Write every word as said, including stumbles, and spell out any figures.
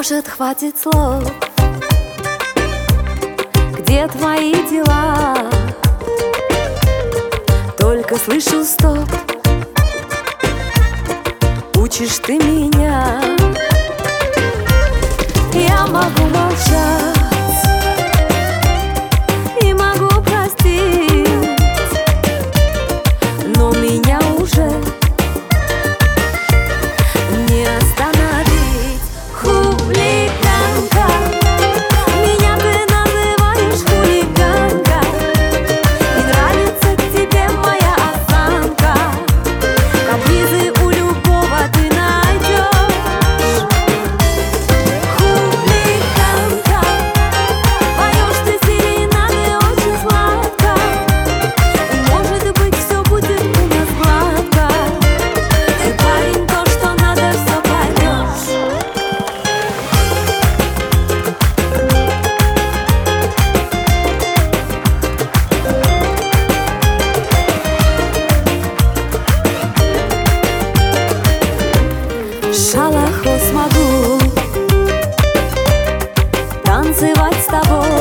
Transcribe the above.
Может, хватит слов? Где твои дела? Только слышу стоп. Учишь ты меня. Я могу молчать и могу простить, но меня уже не остановить. Хулиганка, меня ты называешь хулиганка, и нравится тебе моя осанка. Капризы у любого ты найдешь. Хулиганка, поешь ты серенады очень сладко, и может быть все будет у нас гладко. Ты, парень, то, что надо, все поймешь. Шалахо смогу танцевать с тобой.